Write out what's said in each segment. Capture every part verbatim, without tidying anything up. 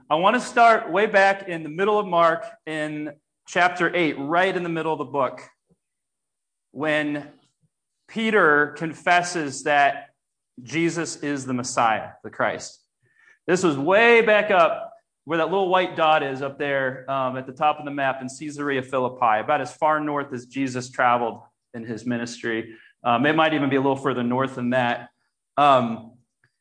I want to start way back in the middle of Mark in chapter eight, right in the middle of the book, when Peter confesses that Jesus is the Messiah, the Christ. This was way back up where that little white dot is up there um, at the top of the map in Caesarea Philippi, about as far north as Jesus traveled in his ministry. Um, it might even be a little further north than that. Um,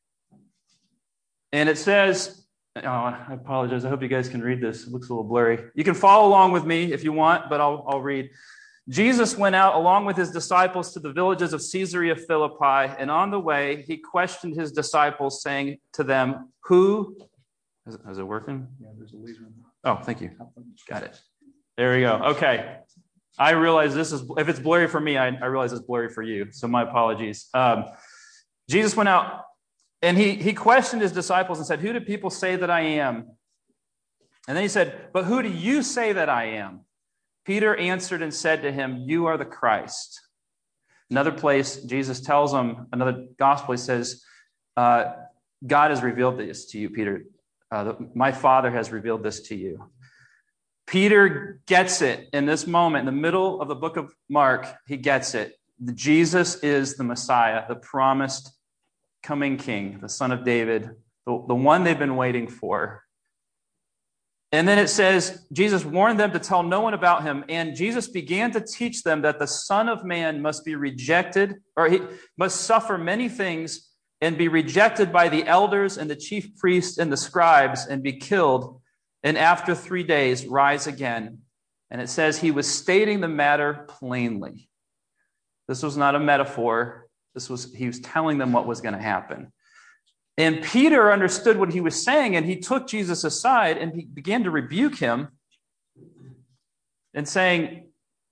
and it says, oh, I apologize. I hope you guys can read this. It looks a little blurry. You can follow along with me if you want, but I'll, I'll read. Jesus went out along with his disciples to the villages of Caesarea Philippi, and on the way, he questioned his disciples, saying to them, who, is it, is it working? Yeah, there's a laser. Oh, thank you. Got it. There we go. Okay. I realize this is, if it's blurry for me, I, I realize it's blurry for you, so my apologies. Um, Jesus went out, and he, he questioned his disciples and said, who do people say that I am? And then he said, but who do you say that I am? Peter answered and said to him, you are the Christ. Another place, Jesus tells him, another gospel, he says, uh, God has revealed this to you, Peter. Uh, the, my Father has revealed this to you. Peter gets it in this moment, in the middle of the book of Mark, he gets it. Jesus is the Messiah, the promised coming king, the son of David, the, the one they've been waiting for. And then it says, Jesus warned them to tell no one about him. And Jesus began to teach them that the Son of Man must be rejected, or he must suffer many things and be rejected by the elders and the chief priests and the scribes and be killed. And after three days, rise again. And it says he was stating the matter plainly. This was not a metaphor. This was, he was telling them what was going to happen. And Peter understood what he was saying, and he took Jesus aside and he began to rebuke him and saying,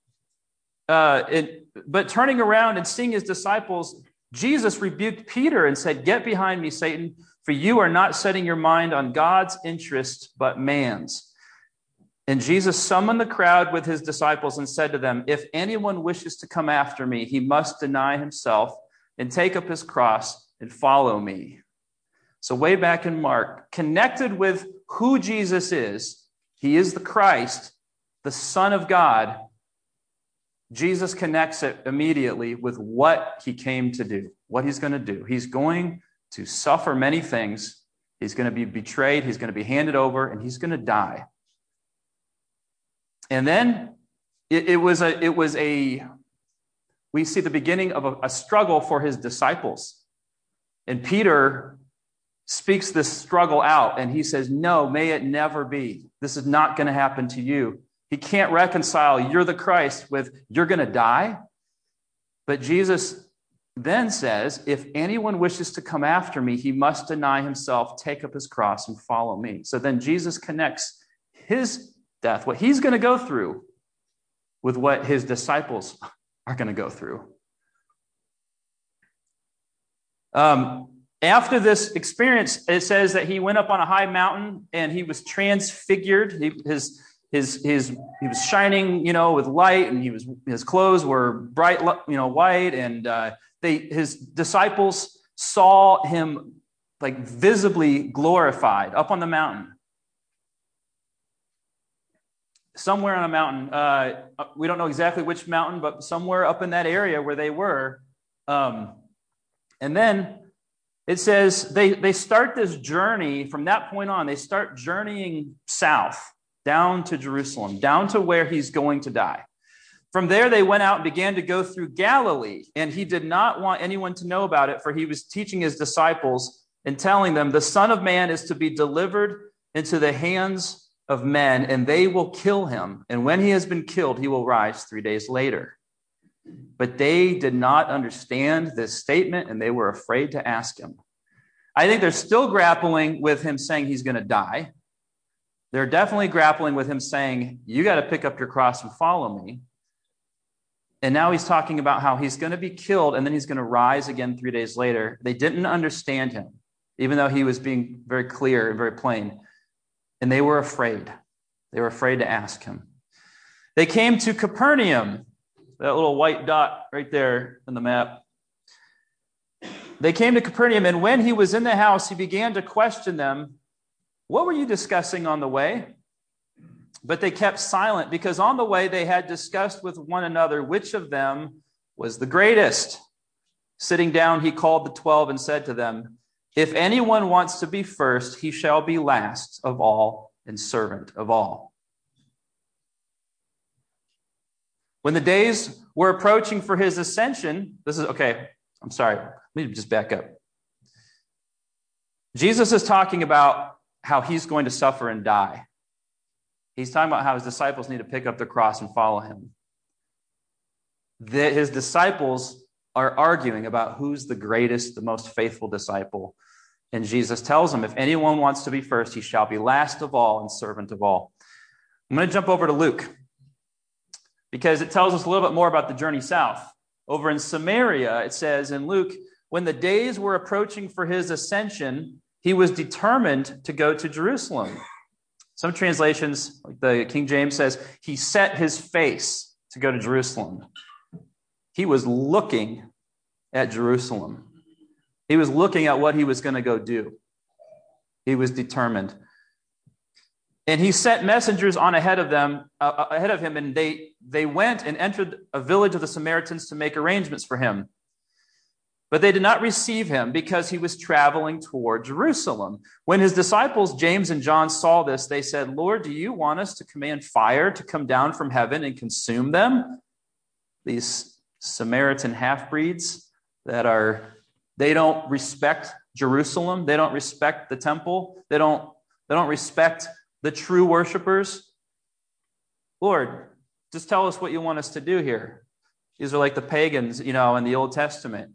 uh, it, but turning around and seeing his disciples, Jesus rebuked Peter and said, get behind me, Satan, for you are not setting your mind on God's interest, but man's. And Jesus summoned the crowd with his disciples and said to them, if anyone wishes to come after me, he must deny himself and take up his cross and follow me. So way back in Mark, connected with who Jesus is, he is the Christ, the Son of God. Jesus connects it immediately with what he came to do, what he's going to do. He's going to suffer many things. He's going to be betrayed. He's going to be handed over, and he's going to die. And then it, it was a, it was a, we see the beginning of a, a struggle for his disciples. And Peter speaks this struggle out, and he says, no, may it never be. This is not going to happen to you. He can't reconcile you're the Christ with you're going to die. But Jesus then says, if anyone wishes to come after me, he must deny himself, take up his cross, and follow me. So then Jesus connects his death, what he's going to go through, with what his disciples are going to go through. Um, after this experience, it says that he went up on a high mountain and he was transfigured. He, his His his he was shining, you know, with light, and he was his clothes were bright, you know, white, and uh, they his disciples saw him like visibly glorified up on the mountain, somewhere on a mountain. Uh, we don't know exactly which mountain, but somewhere up in that area where they were. Um, and then it says they they start this journey from that point on. They start journeying south, down to Jerusalem, down to where he's going to die. From there, they went out and began to go through Galilee, and he did not want anyone to know about it, for he was teaching his disciples and telling them, the Son of Man is to be delivered into the hands of men, and they will kill him. And when he has been killed, he will rise three days later. But they did not understand this statement, and they were afraid to ask him. I think they're still grappling with him saying he's going to die. They're definitely grappling with him saying, you got to pick up your cross and follow me. And now he's talking about how he's going to be killed and then he's going to rise again three days later. They didn't understand him, even though he was being very clear and very plain. And they were afraid. They were afraid to ask him. They came to Capernaum, that little white dot right there in the map. They came to Capernaum, and when he was in the house, he began to question them what were you discussing on the way? But they kept silent, because on the way they had discussed with one another which of them was the greatest. Sitting down, he called the twelve and said to them, if anyone wants to be first, he shall be last of all and servant of all. When the days were approaching for his ascension, this is, okay, I'm sorry, let me just back up. Jesus is talking about how he's going to suffer and die. He's talking about how his disciples need to pick up their cross and follow him. That his disciples are arguing about who's the greatest, the most faithful disciple. And Jesus tells them, if anyone wants to be first, he shall be last of all and servant of all. I'm going to jump over to Luke, because it tells us a little bit more about the journey south. Over in Samaria, it says in Luke, when the days were approaching for his ascension, he was determined to go to Jerusalem. Some translations, like the King James says, he set his face to go to Jerusalem. He was looking at Jerusalem. He was looking at what he was going to go do. He was determined. And he sent messengers on ahead of them, uh, ahead of him, and they, they went and entered a village of the Samaritans to make arrangements for him. But they did not receive him, because he was traveling toward Jerusalem. When his disciples, James and John, saw this, they said, Lord, do you want us to command fire to come down from heaven and consume them? These Samaritan half-breeds that are, they don't respect Jerusalem. They don't respect the temple. They don't, they don't respect the true worshipers. Lord, just tell us what you want us to do here. These are like the pagans, you know, in the Old Testament.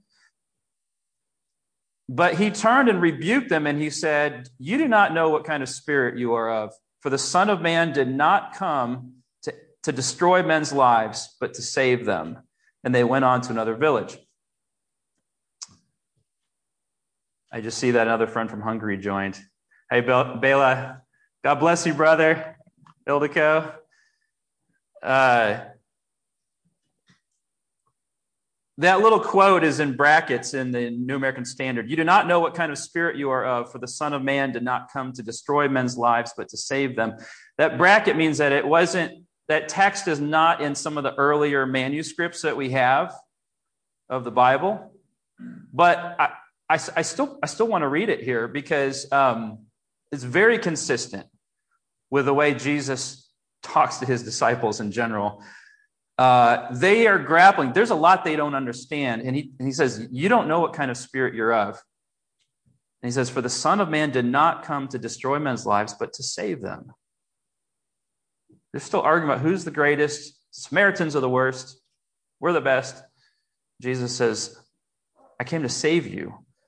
But he turned and rebuked them, and he said, you do not know what kind of spirit you are of, for the Son of Man did not come to, to destroy men's lives, but to save them. And they went on to another village. I just see that another friend from Hungary joined. Hey, Bela, God bless you, brother. Ildiko. Uh, that little quote is in brackets in the New American Standard. You do not know what kind of spirit you are of, for the Son of Man did not come to destroy men's lives, but to save them. That bracket means that it wasn't, that text is not in some of the earlier manuscripts that we have of the Bible. But I, I, I still, I still want to read it here, because um, it's very consistent with the way Jesus talks to his disciples in general. Uh, they are grappling. There's a lot they don't understand. And he, and he says, you don't know what kind of spirit you're of. And he says, for the Son of Man did not come to destroy men's lives, but to save them. They're still arguing about who's the greatest. Samaritans are the worst. We're the best. Jesus says, I came to save you.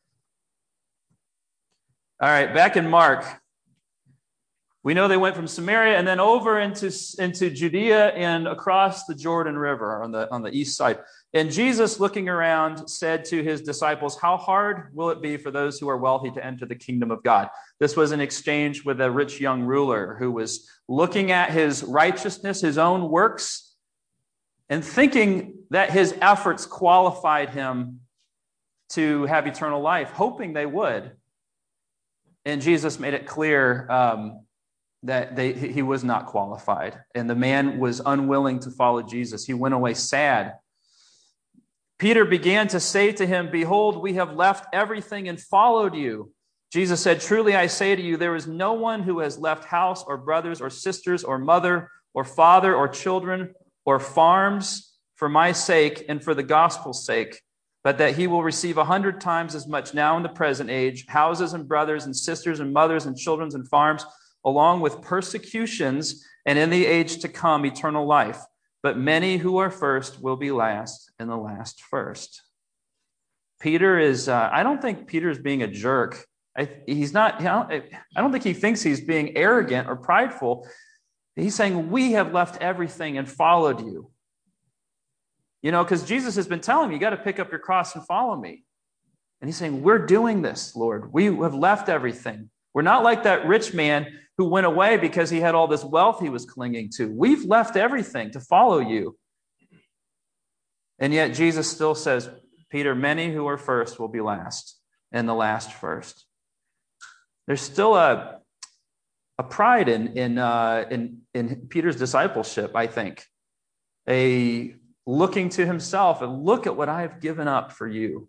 All right, back in Mark, we know they went from Samaria and then over into, into Judea and across the Jordan River on the, on the east side. And Jesus, looking around, said to his disciples, how hard will it be for those who are wealthy to enter the kingdom of God? This was an exchange with a rich young ruler who was looking at his righteousness, his own works, and thinking that his efforts qualified him to have eternal life, hoping they would. And Jesus made it clear um, that they, he was not qualified. And the man was unwilling to follow Jesus. He went away sad. Peter began to say to him, behold, we have left everything and followed you. Jesus said, truly I say to you, there is no one who has left house or brothers or sisters or mother or father or children or farms for my sake and for the gospel's sake, but that he will receive a hundred times as much now in the present age, houses and brothers and sisters and mothers and children and farms, along with persecutions, and in the age to come, eternal life. But many who are first will be last, and the last first. Peter is, uh, I don't think Peter's being a jerk. I, he's not, I don't, I don't think he thinks he's being arrogant or prideful. He's saying, we have left everything and followed you. You know, because Jesus has been telling me, you got to pick up your cross and follow me. And he's saying, we're doing this, Lord. We have left everything. We're not like that rich man who went away because he had all this wealth he was clinging to. We've left everything to follow you. And yet Jesus still says, Peter, many who are first will be last, and the last first. There's still a, a pride in in uh, in in Peter's discipleship, I think. A looking to himself and look at what I have given up for you.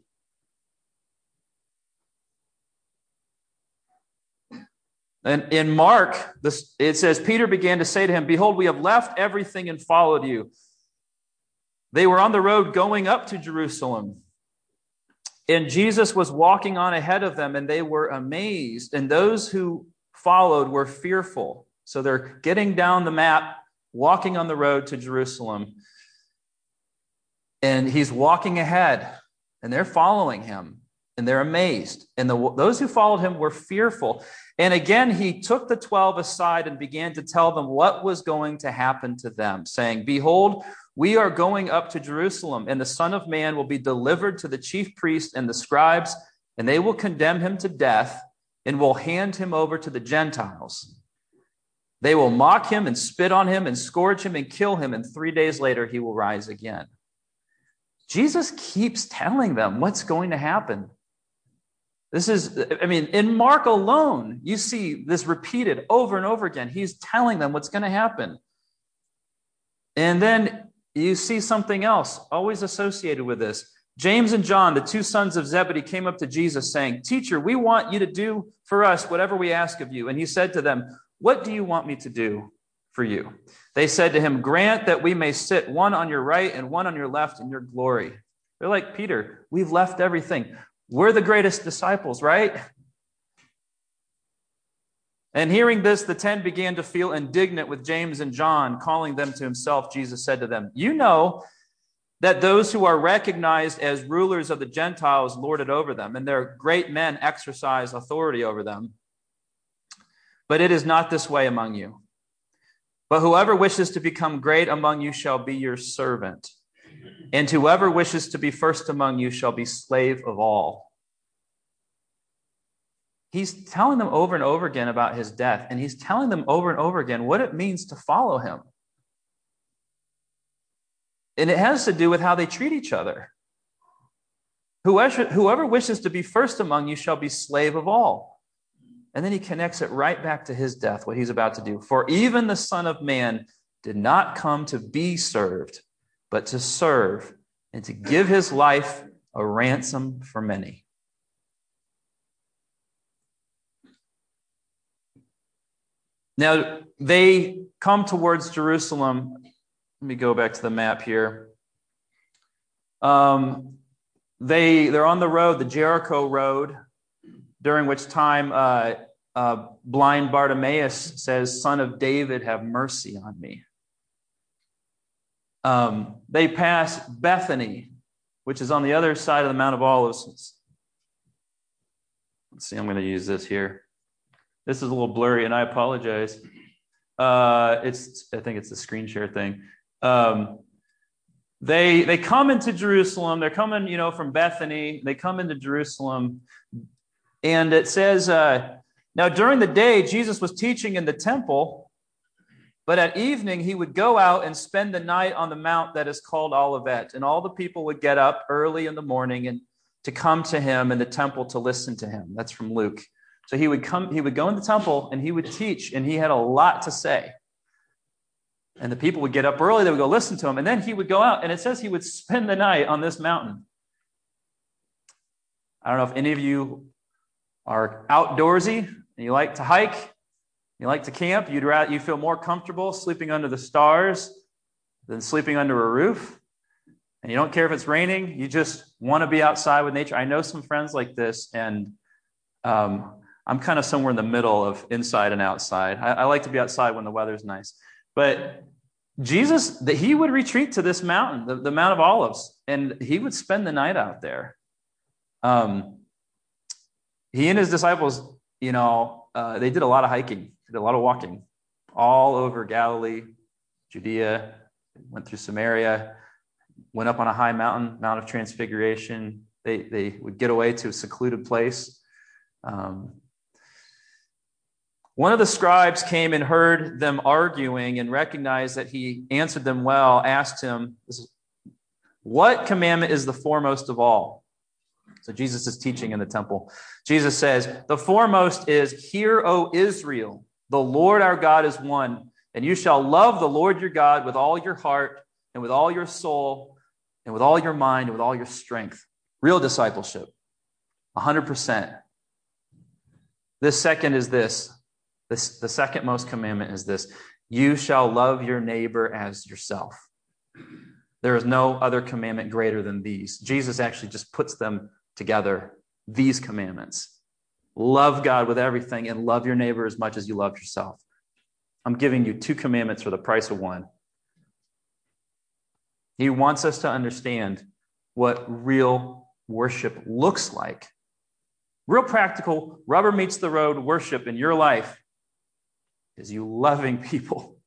And in Mark, this, it says, Peter began to say to him, "Behold, we have left everything and followed you." They were on the road going up to Jerusalem. And Jesus was walking on ahead of them, and they were amazed. And those who followed were fearful. So they're getting down the map, walking on the road to Jerusalem. And he's walking ahead, and they're following him, and they're amazed. And the, those who followed him were fearful. And again, he took the twelve aside and began to tell them what was going to happen to them, saying, "Behold, we are going up to Jerusalem, and the Son of Man will be delivered to the chief priests and the scribes, and they will condemn him to death and will hand him over to the Gentiles. They will mock him and spit on him and scourge him and kill him, and three days later he will rise again." Jesus keeps telling them what's going to happen. This is, I mean, in Mark alone, you see this repeated over and over again. He's telling them what's going to happen. And then you see something else always associated with this. James and John, the two sons of Zebedee, came up to Jesus saying, "Teacher, we want you to do for us whatever we ask of you." And he said to them, "What do you want me to do for you?" They said to him, "Grant that we may sit one on your right and one on your left in your glory." They're like, "Peter, we've left everything. We're the greatest disciples, right?" And hearing this, the ten began to feel indignant with James and John. Calling them to himself, Jesus said to them, "You know that those who are recognized as rulers of the Gentiles lord it over them, and their great men exercise authority over them. But it is not this way among you. But whoever wishes to become great among you shall be your servant. And whoever wishes to be first among you shall be slave of all." He's telling them over and over again about his death, and he's telling them over and over again what it means to follow him. And it has to do with how they treat each other. Whoever, whoever wishes to be first among you shall be slave of all. And then he connects it right back to his death, what he's about to do. "For even the Son of Man did not come to be served, but to serve and to give his life a ransom for many." Now, they come towards Jerusalem. Let me go back to the map here. Um, they, they're on the road, the Jericho road, during which time uh, uh, blind Bartimaeus says, "Son of David, have mercy on me." Um, they pass Bethany, which is on the other side of the Mount of Olives. Let's see, I'm going to use this here. This is a little blurry, and I apologize. Uh, it's I think it's the screen share thing. Um, they they come into Jerusalem. They're coming, you know, from Bethany. They come into Jerusalem, and it says, uh, "Now during the day, Jesus was teaching in the temple, but at evening he would go out and spend the night on the mount that is called Olivet. And all the people would get up early in the morning and to come to him in the temple to listen to him." That's from Luke. So he would come, he would go in the temple and he would teach, and he had a lot to say. And the people would get up early, they would go listen to him, and then he would go out, and it says he would spend the night on this mountain. I don't know if any of you are outdoorsy and you like to hike, you like to camp, you'd rather, you feel more comfortable sleeping under the stars than sleeping under a roof. And you don't care if it's raining, you just want to be outside with nature. I know some friends like this, and um, I'm kind of somewhere in the middle of inside and outside. I, I like to be outside when the weather's nice. But Jesus, that he would retreat to this mountain, the, the Mount of Olives, and he would spend the night out there. Um, he and his disciples, you know, uh, they did a lot of hiking, did a lot of walking, all over Galilee, Judea, went through Samaria, went up on a high mountain, Mount of Transfiguration. They they would get away to a secluded place. Um, One of the scribes came and heard them arguing and recognized that he answered them well, asked him, "What commandment is the foremost of all?" So Jesus is teaching in the temple. Jesus says, "The foremost is, 'Hear, O Israel, The Lord our God is one, and you shall love the Lord your God with all your heart and with all your soul and with all your mind and with all your strength. Real discipleship, one hundred percent. This second is this. This, the second most commandment is this. You shall love your neighbor as yourself. There is no other commandment greater than these. Jesus actually just puts them together, these commandments. Love God with everything and love your neighbor as much as you love yourself. I'm giving you two commandments for the price of one. He wants us to understand what real worship looks like. Real practical, rubber meets the road worship in your life is you loving people.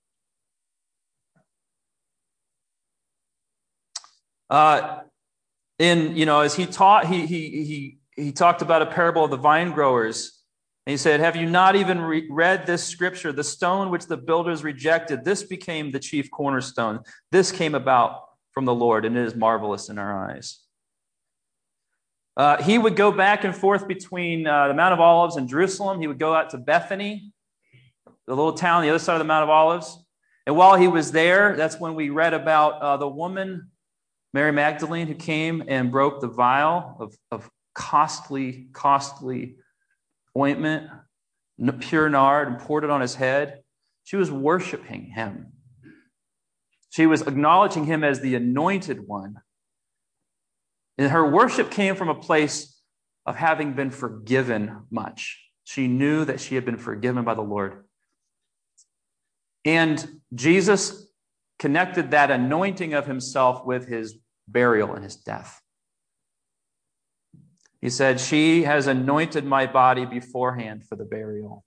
Uh, in, you know, as he taught, he, he, he, he talked about a parable of the vine growers. And he said, have you not even re- read this scripture? The stone which the builders rejected, this became the chief cornerstone. This came about from the Lord, and it is marvelous in our eyes. Uh, he would go back and forth between uh, the Mount of Olives and Jerusalem. He would go out to Bethany, the little town on the other side of the Mount of Olives. And while he was there, that's when we read about uh, the woman, Mary Magdalene, who came and broke the vial of, of costly, costly ointment, pure nard, and poured it on his head. She was worshiping him. She was acknowledging him as the anointed one. And her worship came from a place of having been forgiven much. She knew that she had been forgiven by the Lord. And Jesus connected that anointing of himself with his burial and his death. He said, she has anointed my body beforehand for the burial.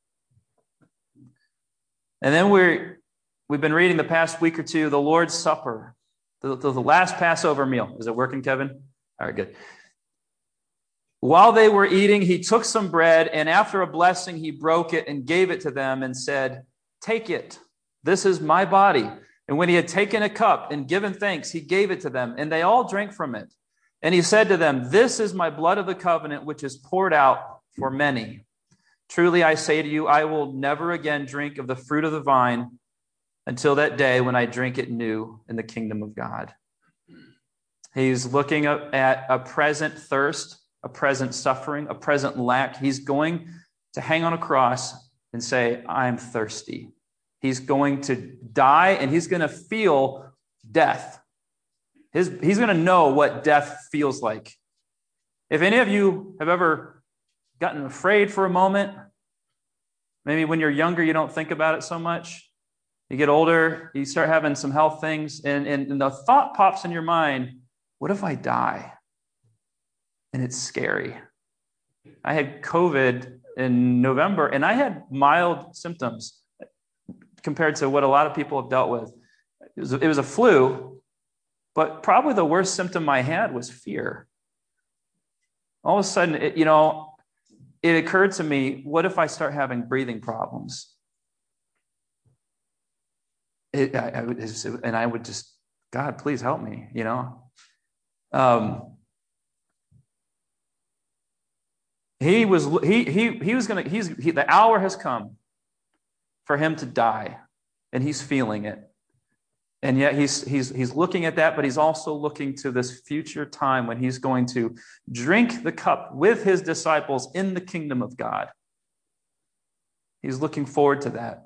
And then we're, we've been reading the past week or two, the Lord's Supper, the, the, the last Passover meal. Is it working, Kevin? All right, good. While they were eating, he took some bread, and after a blessing, he broke it and gave it to them and said, take it. This is my body. And when he had taken a cup and given thanks, he gave it to them, and they all drank from it. And he said to them, this is my blood of the covenant, which is poured out for many. Truly, I say to you, I will never again drink of the fruit of the vine until that day when I drink it new in the kingdom of God. He's looking at a present thirst, a present suffering, a present lack. He's going to hang on a cross and say, I'm thirsty. He's going to die, and he's going to feel death. His, he's going to know what death feels like. If any of you have ever gotten afraid for a moment, maybe when you're younger, you don't think about it so much. You get older, you start having some health things, and, and, and the thought pops in your mind, what if I die? And it's scary. I had COVID in November, and I had mild symptoms compared to what a lot of people have dealt with. It was a, it was a flu, but probably the worst symptom I had was fear. All of a sudden, it, you know, it occurred to me, what if I start having breathing problems? It, I, I would, and I would just, God, please help me, you know. Um, he was he he he was gonna he's he, the hour has come for him to die, and he's feeling it, and yet he's he's he's looking at that, but he's also looking to this future time when he's going to drink the cup with his disciples in the kingdom of God. He's looking forward to that.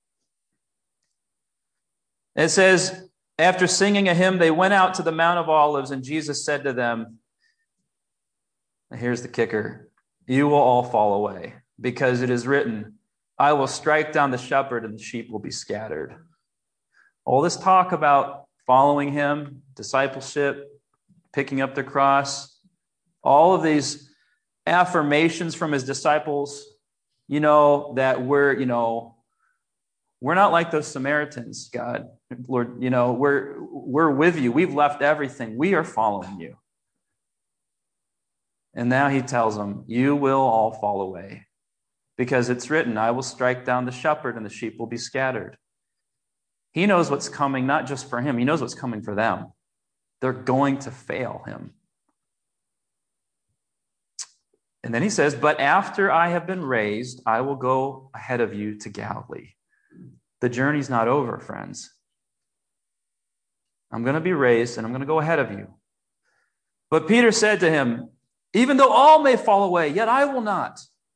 It says, after singing a hymn, they went out to the Mount of Olives, and Jesus said to them, here's the kicker, you will all fall away, because it is written, I will strike down the shepherd, and the sheep will be scattered. All this talk about following him, discipleship, picking up the cross, all of these affirmations from his disciples, you know, that we're, you know, we're not like those Samaritans, God. Lord, you know, we're we're with you. We've left everything. We are following you. And now he tells them, you will all fall away, because it's written, I will strike down the shepherd and the sheep will be scattered. He knows what's coming, not just for him. He knows what's coming for them. They're going to fail him. And then he says, but after I have been raised, I will go ahead of you to Galilee. The journey's not over, friends. I'm going to be raised and I'm going to go ahead of you. But Peter said to him, even though all may fall away, yet I will not.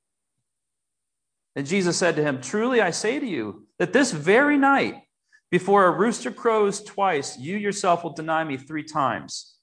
And Jesus said to him, truly I say to you that this very night, before a rooster crows twice, you yourself will deny me three times.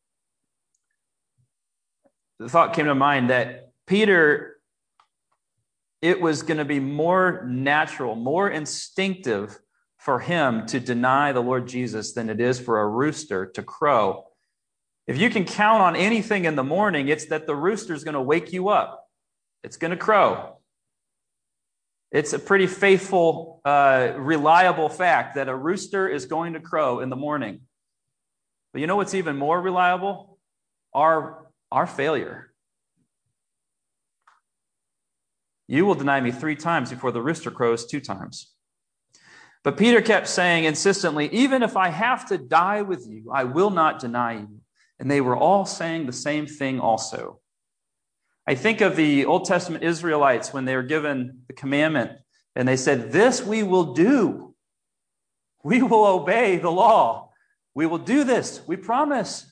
The thought came to mind that Peter, it was going to be more natural, more instinctive for him to deny the Lord Jesus than it is for a rooster to crow. If you can count on anything in the morning, it's that the rooster is going to wake you up. It's going to crow. It's a pretty faithful, uh, reliable fact that a rooster is going to crow in the morning. But you know what's even more reliable? Our, our failure. You will deny me three times before the rooster crows two times. But Peter kept saying insistently, even if I have to die with you, I will not deny you. And they were all saying the same thing also. I think of the Old Testament Israelites when they were given the commandment and they said, this we will do. We will obey the law. We will do this. We promise.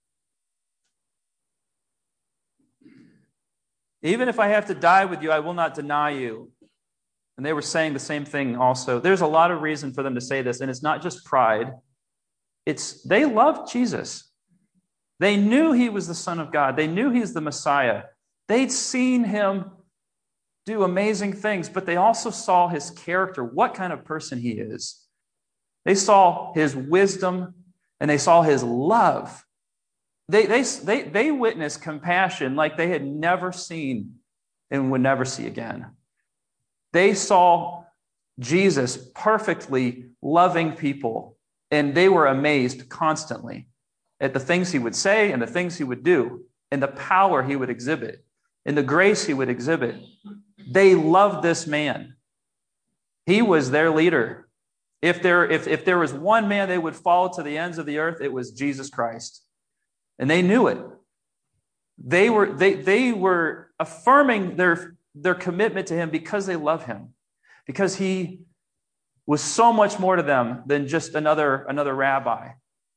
Even if I have to die with you, I will not deny you. And they were saying the same thing also. There's a lot of reason for them to say this, and it's not just pride. It's they loved Jesus. They knew he was the Son of God. They knew he's the Messiah. They'd seen him do amazing things, but they also saw his character, what kind of person he is. They saw his wisdom, and they saw his love. They, they, they, they witnessed compassion like they had never seen and would never see again. They saw Jesus perfectly loving people, and they were amazed constantly at the things he would say and the things he would do and the power he would exhibit and the grace he would exhibit. They loved this man. He was their leader. If there, if, if there was one man they would follow to the ends of the earth, it was Jesus Christ. And they knew it. They were, they, they were affirming their their commitment to him because they love him, because he was so much more to them than just another, another rabbi.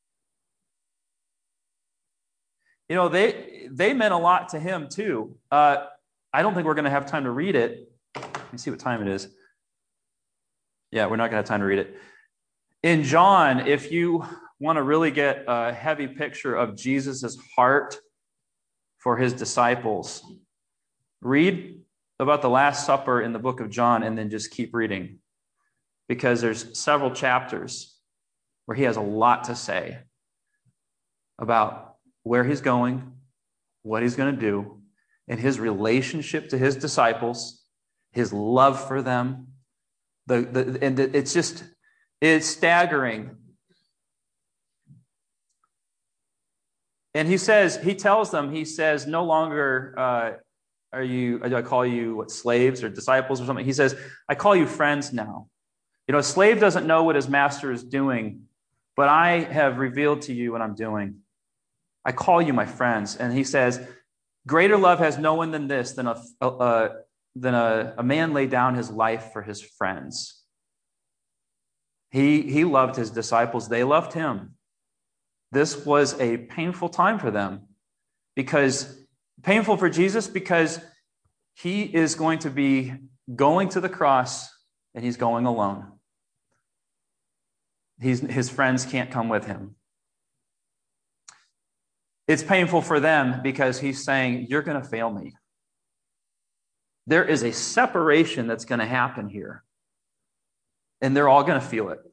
You know, they, they meant a lot to him too. Uh, I don't think we're going to have time to read it. Let me see what time it is. Yeah, we're not going to have time to read it. In John, if you want to really get a heavy picture of Jesus's heart for his disciples, read about the Last Supper in the book of John and then just keep reading, because there's several chapters where he has a lot to say about where he's going, what he's going to do, and his relationship to his disciples, his love for them. The, the, and it's just, it's staggering. And he says, he tells them, he says, no longer uh, are you, do I call you what, slaves or disciples or something? He says, I call you friends now. You know, a slave doesn't know what his master is doing, but I have revealed to you what I'm doing. I call you my friends. And he says, greater love has no one than this, than a, a, than a, a man lay down his life for his friends. He, he loved his disciples. They loved him. This was a painful time for them, because painful for Jesus because he is going to be going to the cross and he's going alone. He's, his friends can't come with him. It's painful for them because he's saying, you're going to fail me. There is a separation that's going to happen here, and they're all going to feel it.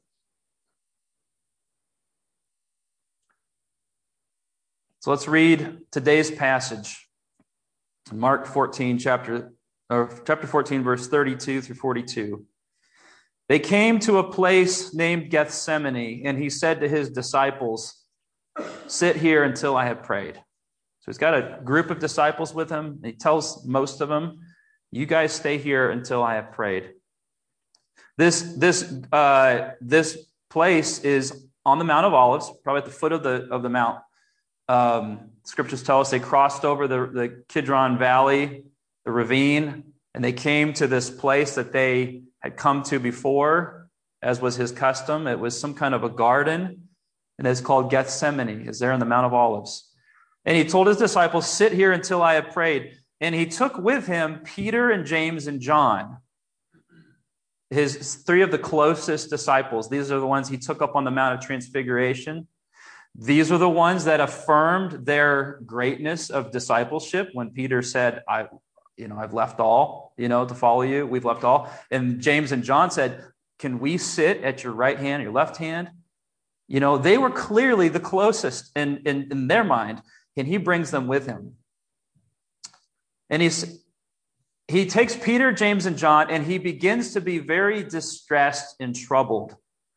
So let's read today's passage. Mark fourteen, chapter, or chapter fourteen, verse thirty-two through forty-two. They came to a place named Gethsemane, and he said to his disciples, sit here until I have prayed. So he's got a group of disciples with him. He tells most of them, you guys stay here until I have prayed. This, this, uh, this place is on the Mount of Olives, probably at the foot of the, of the mount. Um, scriptures tell us they crossed over the, the Kidron Valley, the ravine, and they came to this place that they had come to before, as was his custom. It was some kind of a garden, and it's called Gethsemane. It's there in the Mount of Olives. And he told his disciples, sit here until I have prayed. And he took with him Peter and James and John, his three of the closest disciples. These are the ones he took up on the Mount of Transfiguration. These are the ones that affirmed their greatness of discipleship when Peter said, I, you know, I've left all, you know, to follow you. We've left all. And James and John said, can we sit at your right hand, your left hand? You know, they were clearly the closest in, in, in their mind, and he brings them with him. And he's, he takes Peter, James, and John, and he begins to be very distressed and troubled.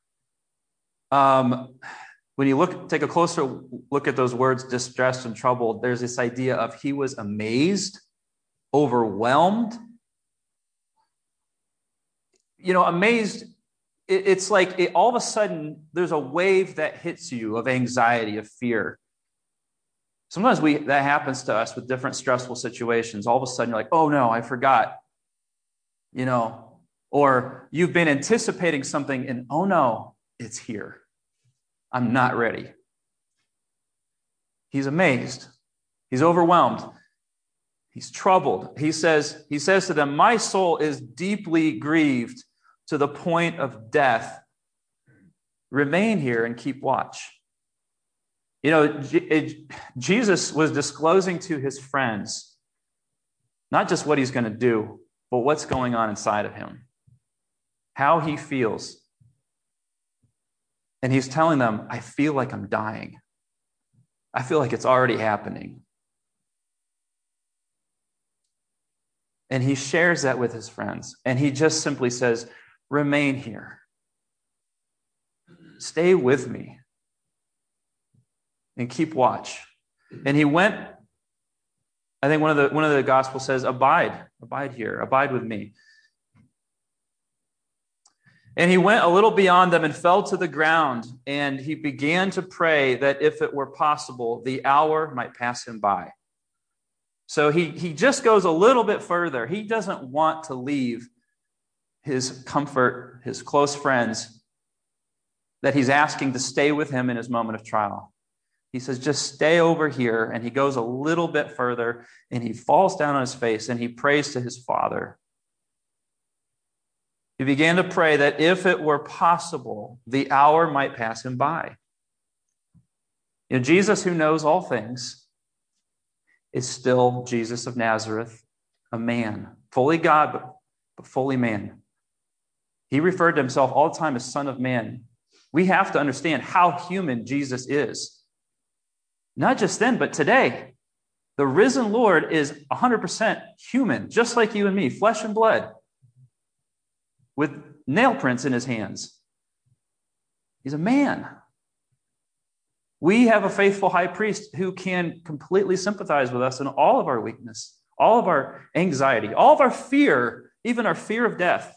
Um, when you look, take a closer look at those words, distressed and troubled, there's this idea of he was amazed, overwhelmed. You know, amazed, it, it's like it, all of a sudden there's a wave that hits you of anxiety, of fear. Sometimes we that happens to us with different stressful situations. All of a sudden you're like, oh no, I forgot. You know, or you've been anticipating something and oh no, it's here. I'm not ready. He's amazed. He's overwhelmed. He's troubled. He says, he says to them, my soul is deeply grieved to the point of death. Remain here and keep watch. You know, it, Jesus was disclosing to his friends not just what he's going to do, but what's going on inside of him, how he feels. And he's telling them, I feel like I'm dying. I feel like it's already happening. And he shares that with his friends. And he just simply says, remain here. Stay with me. And keep watch. And he went, I think one of the one of the Gospels says, abide, abide here, abide with me. And he went a little beyond them and fell to the ground, and he began to pray that if it were possible, the hour might pass him by. So he, he just goes a little bit further. He doesn't want to leave his comfort, his close friends, that he's asking to stay with him in his moment of trial. He says, just stay over here. And he goes a little bit further, and he falls down on his face, and he prays to his Father. He began to pray that if it were possible, the hour might pass him by. You know, Jesus, who knows all things, is still Jesus of Nazareth, a man, fully God, but, but fully man. He referred to himself all the time as Son of Man. We have to understand how human Jesus is. Not just then, but today. The risen Lord is one hundred percent human, just like you and me, flesh and blood, with nail prints in his hands. He's a man. We have a faithful high priest who can completely sympathize with us in all of our weakness, all of our anxiety, all of our fear, even our fear of death.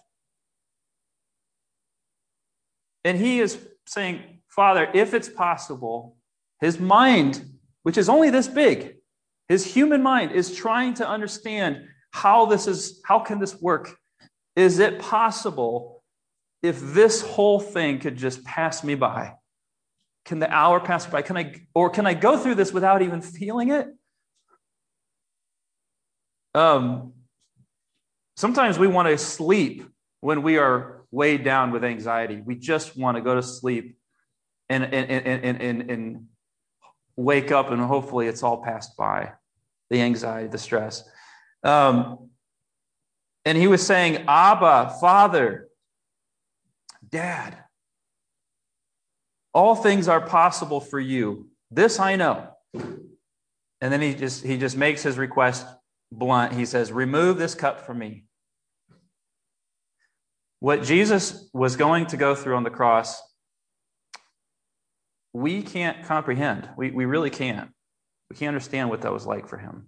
And he is saying, Father, if it's possible, his mind, which is only this big, his human mind is trying to understand how this is, how can this work? Is it possible if this whole thing could just pass me by? Can the hour pass by? Can I, or can I go through this without even feeling it? Um, sometimes we want to sleep when we are weighed down with anxiety. We just want to go to sleep and, and, and, and, and, and wake up, and hopefully it's all passed by. The anxiety, the stress. Um, and he was saying, Abba, Father, Dad, all things are possible for you. This I know. And then he just he just makes his request blunt. He says, remove this cup from me. What Jesus was going to go through on the cross, we can't comprehend. We, we really can't. We can't understand what that was like for him.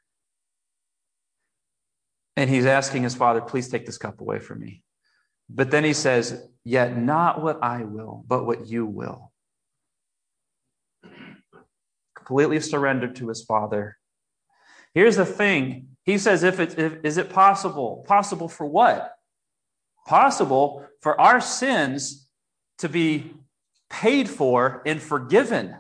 And he's asking his Father, please take this cup away from me. But then he says, yet not what I will, but what you will. completely surrendered to his Father. Here's the thing. He says, if it, if, is it possible? Possible for what? Possible for our sins to be paid for and forgiven.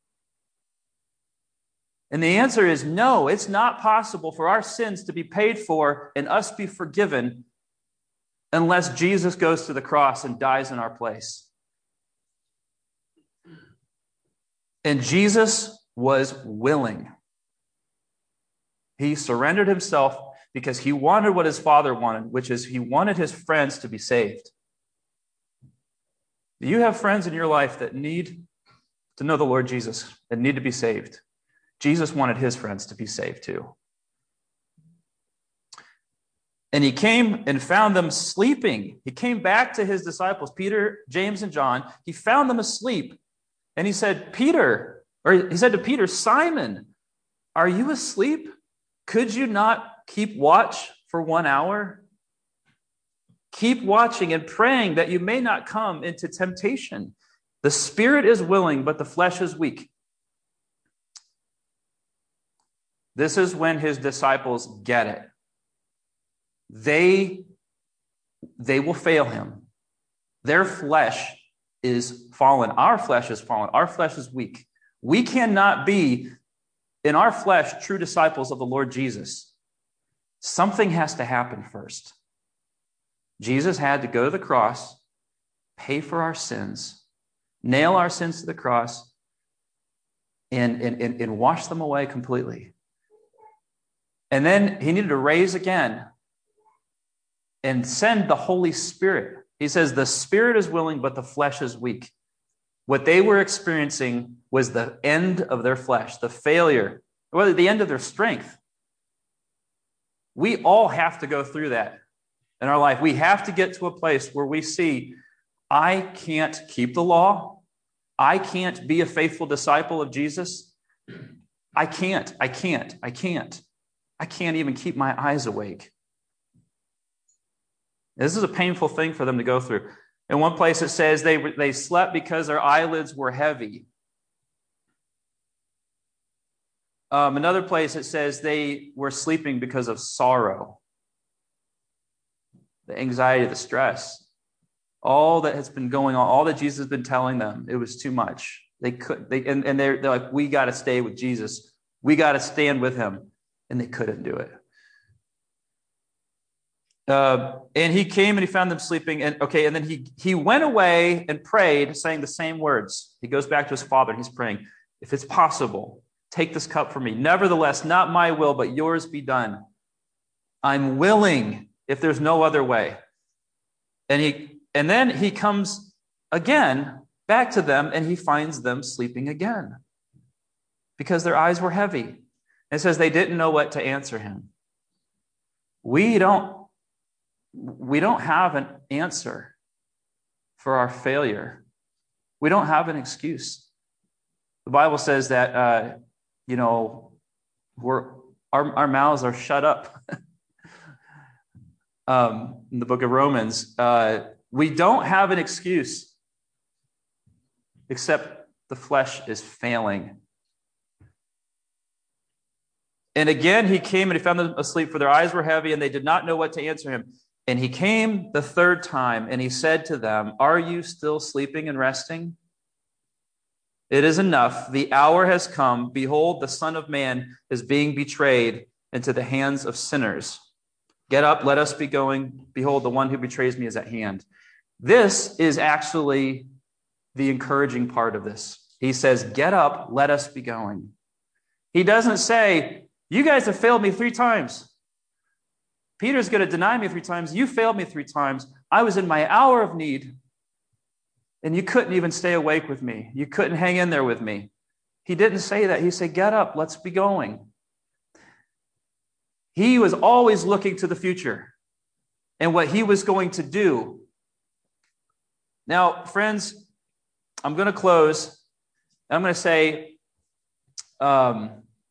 And the answer is no, it's not possible for our sins to be paid for and us be forgiven unless Jesus goes to the cross and dies in our place. And Jesus was willing. He surrendered himself because he wanted what his Father wanted, which is he wanted his friends to be saved. Do you have friends in your life that need to know the Lord Jesus and need to be saved? Jesus wanted his friends to be saved too. And he came and found them sleeping. He came back to his disciples, Peter, James, and John. He found them asleep. And he said, Peter, or he said to Peter, Simon, are you asleep? Could you not keep watch for one hour? Keep watching and praying that you may not come into temptation. The spirit is willing, but the flesh is weak. This is when his disciples get it. They, they will fail him. Their flesh is fallen. Our flesh is fallen. Our flesh is weak. We cannot be, in our flesh, true disciples of the Lord Jesus. Something has to happen first. Jesus had to go to the cross, pay for our sins, nail our sins to the cross, and, and, and, and wash them away completely. And then he needed to raise again and send the Holy Spirit. He says the spirit is willing, but the flesh is weak. What they were experiencing was the end of their flesh, the failure, or the end of their strength. We all have to go through that in our life. We have to get to a place where we see, I can't keep the law. I can't be a faithful disciple of Jesus. I can't, I can't, I can't. I can't even keep my eyes awake. This is a painful thing for them to go through. In one place it says they, they slept because their eyelids were heavy. Um, another place it says they were sleeping because of sorrow. The anxiety, the stress. All that has been going on, all that Jesus has been telling them, it was too much. They could, they, and, and they're, they're like, we got to stay with Jesus. We got to stand with him. And they couldn't do it. Uh, and he came and he found them sleeping. And okay, and then he he went away and prayed, saying the same words. He goes back to his Father and he's praying, if it's possible, take this cup from me. Nevertheless, not my will, but yours be done. I'm willing if there's no other way. And he and then he comes again back to them and he finds them sleeping again because their eyes were heavy. It says they didn't know what to answer him. We don't, we don't have an answer for our failure. We don't have an excuse. The Bible says that, uh, you know, we're, our, our mouths are shut up. um, in the book of Romans, uh, we don't have an excuse except the flesh is failing. And again, he came and he found them asleep, for their eyes were heavy, and they did not know what to answer him. And he came the third time, and he said to them, are you still sleeping and resting? It is enough. The hour has come. Behold, the Son of Man is being betrayed into the hands of sinners. Get up, let us be going. Behold, the one who betrays me is at hand. This is actually the encouraging part of this. He says, get up, let us be going. He doesn't say, you guys have failed me three times. Peter's going to deny me three times. You failed me three times. I was in my hour of need, and you couldn't even stay awake with me. You couldn't hang in there with me. He didn't say that. He said, get up, let's be going. He was always looking to the future and what he was going to do. Now, friends, I'm going to close. I'm going to say, um,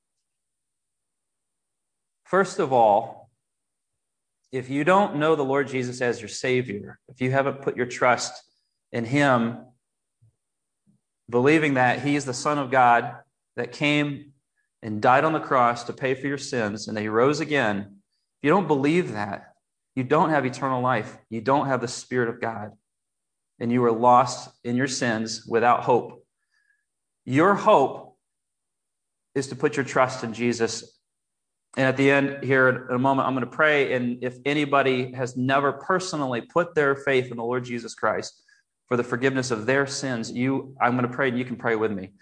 first of all, if you don't know the Lord Jesus as your Savior, if you haven't put your trust in him, believing that he is the Son of God that came and died on the cross to pay for your sins, and that he rose again, if you don't believe that, you don't have eternal life. You don't have the Spirit of God, and you are lost in your sins without hope. Your hope is to put your trust in Jesus. And at the end here in a moment, I'm going to pray. And if anybody has never personally put their faith in the Lord Jesus Christ for the forgiveness of their sins, you, I'm going to pray and you can pray with me.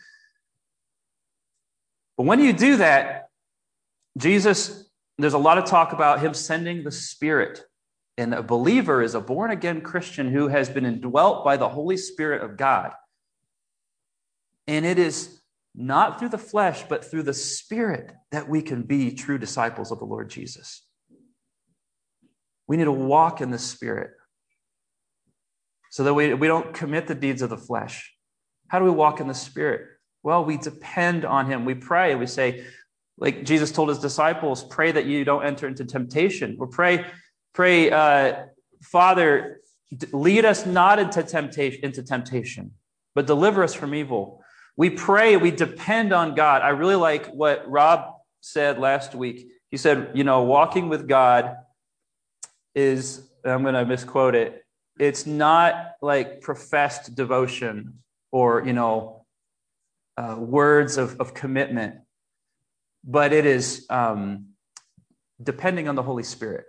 But when you do that, Jesus, there's a lot of talk about him sending the Spirit. And a believer is a born-again Christian who has been indwelt by the Holy Spirit of God. And it is not through the flesh, but through the Spirit that we can be true disciples of the Lord Jesus. We need to walk in the Spirit so that we, we don't commit the deeds of the flesh. How do we walk in the Spirit? Well, we depend on him. We pray. We say, like Jesus told his disciples, pray that you don't enter into temptation. Or pray, pray, uh, Father, lead us not into temptation, into temptation, but deliver us from evil. We pray, we depend on God. I really like what Rob said last week. He said, you know, walking with God is, I'm going to misquote it, it's not like professed devotion or, you know, uh, words of, of commitment, but it is um, depending on the Holy Spirit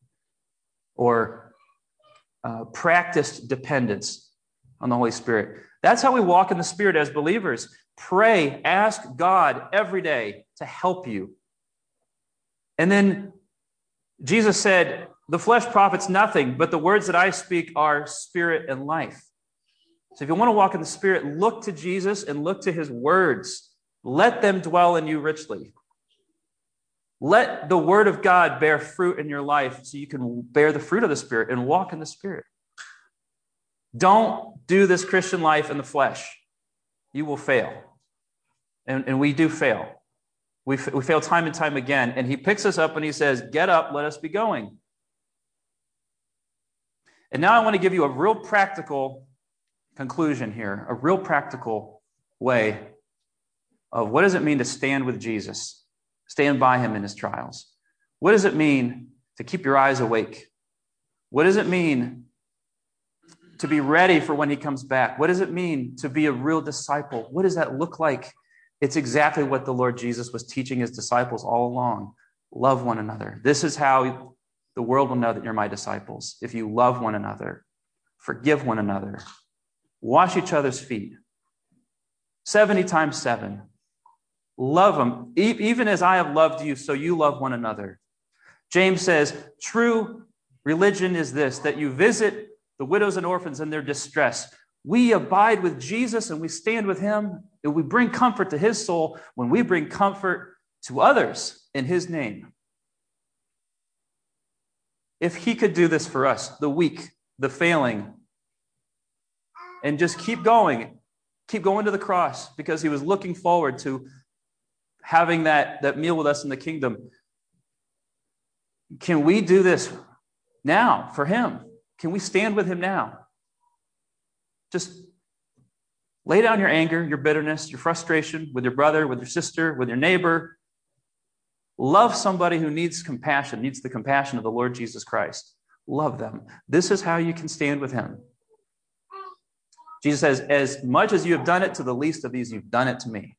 or uh, practiced dependence on the Holy Spirit. That's how we walk in the Spirit as believers. Pray, ask God every day to help you. And then Jesus said, the flesh profits nothing, but the words that I speak are spirit and life. So if you want to walk in the Spirit, look to Jesus and look to his words. Let them dwell in you richly. Let the word of God bear fruit in your life so you can bear the fruit of the Spirit and walk in the Spirit. Don't do this Christian life in the flesh. You will fail. And, and we do fail. We, f- we fail time and time again. And he picks us up and he says, get up, let us be going. And now I want to give you a real practical conclusion here, a real practical way of what does it mean to stand with Jesus, stand by him in his trials. What does it mean to keep your eyes awake? What does it mean to be ready for when he comes back? What does it mean to be a real disciple? What does that look like? It's exactly what the Lord Jesus was teaching his disciples all along. Love one another. This is how the world will know that you're my disciples. If you love one another, forgive one another, wash each other's feet. seventy times seven. Love them. E- even as I have loved you, so you love one another. James says, true religion is this, that you visit the widows and orphans in their distress. We abide with Jesus and we stand with him, and we bring comfort to his soul when we bring comfort to others in his name. If he could do this for us, the weak, the failing, and just keep going, keep going to the cross because he was looking forward to having that, that meal with us in the kingdom. Can we do this now for him? Can we stand with him now? Just lay down your anger, your bitterness, your frustration with your brother, with your sister, with your neighbor. Love somebody who needs compassion, needs the compassion of the Lord Jesus Christ. Love them. This is how you can stand with him. Jesus says, as much as you have done it to the least of these, you've done it to me.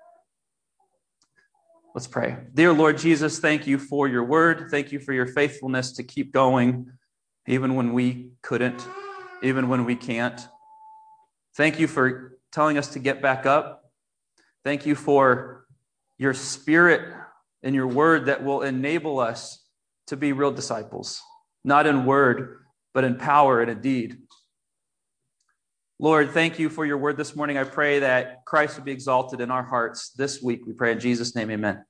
Let's pray. Dear Lord Jesus, thank you for your word. Thank you for your faithfulness to keep going, even when we couldn't, even when we can't. Thank you for telling us to get back up. Thank you for your Spirit and your word that will enable us to be real disciples, not in word, but in power and in deed. Lord, thank you for your word this morning. I pray that Christ would be exalted in our hearts this week. We pray in Jesus' name, amen.